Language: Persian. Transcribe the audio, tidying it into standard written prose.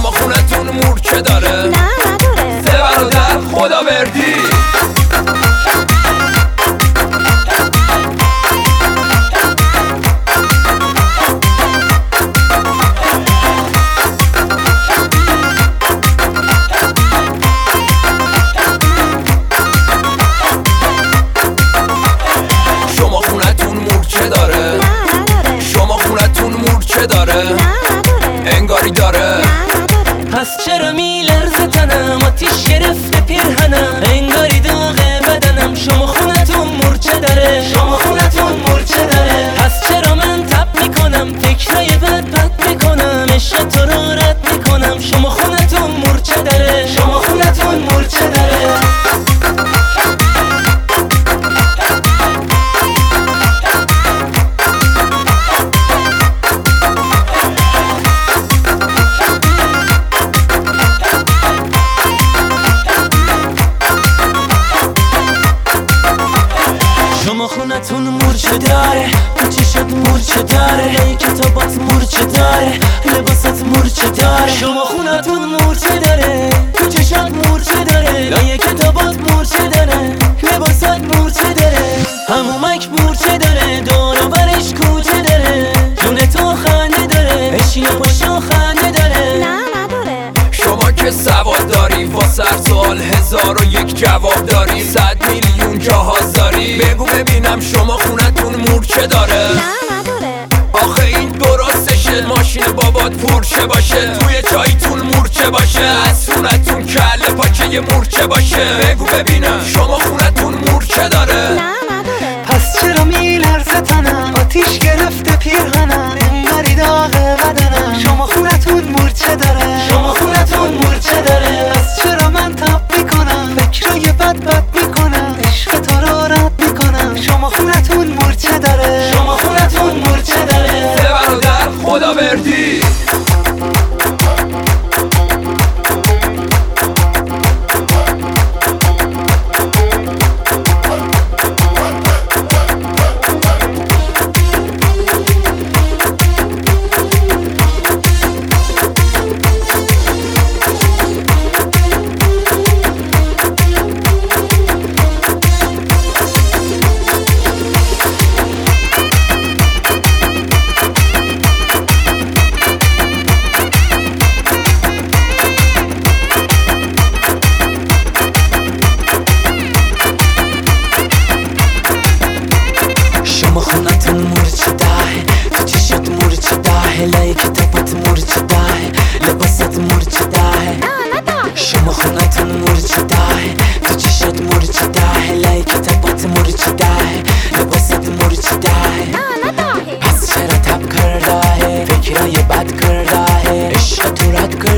شما خونتون مورچه داره؟ نه نداره. سه برادر خداوردی. شما خونتون مورچه داره؟ نه نداره. شما خونتون مورچه داره؟ نه نداره. انگاری داره. نه نداره. پس چرا میلرزه تنم، آتیش گرفته پیرهنم، انگاری داغه بدنم. شما خونتون مورچه داره، شما خونتون مورچه داره. پس چرا من تب میکنم، فکرای بد میکنم، عشق تو رو رد میکنم. شما خونتون مورچه داره، شما خونتون مورچه داره. شما خونتون مورچه داره، تو چشات مورچه داره، کتابات مورچه داره، لباسات مورچه داره. شما خونتون مورچه داره، تو چشات مورچه داره، لای کتابات مورچه داره، لباسات مورچه داره. همومک مورچه داره، دور و برش کوچه داره، جون تو خنده داره، بشین و پاشو خنده داره. نه نداره. شما که سواد داری، واسه هر سوال 1001 جواب داری، 100 میلیون جاهاز داری. بگو ببینم شما خونتون مورچه داره؟ نه نداره. آخه این درستشه، ماشین بابات پورچه باشه، توی چایتون مورچه باشه، از خونتون کله پاچه یه مورچه باشه. بگو ببینم شما خونتون مورچه داره؟ نه نداره. پس چرا میلرزه تنم، آتیش گرفته پیرهنم، انگاری داغه بدنم. شما خونتون مورچه داره، شما خونتون مورچه داره. پس چرا من تب میکنم، فکرای بد میکنم، عشق تو رو رد میکنم. شما خونتون مورچه داره، شما خونتون مورچه داره. سه برادر خداوردی. شما خونتون مورچه داره، تو چشات مورچه داره، لای کتابات مورچه داره، لباسات مورچه داره. شما خونتون مورچه داره، تو چشات مورچه داره، لای کتابات مورچه داره، لباسات مورچه داره. پس چرا تب کرده، فکرای بد کرده، عشق تو رد کرده.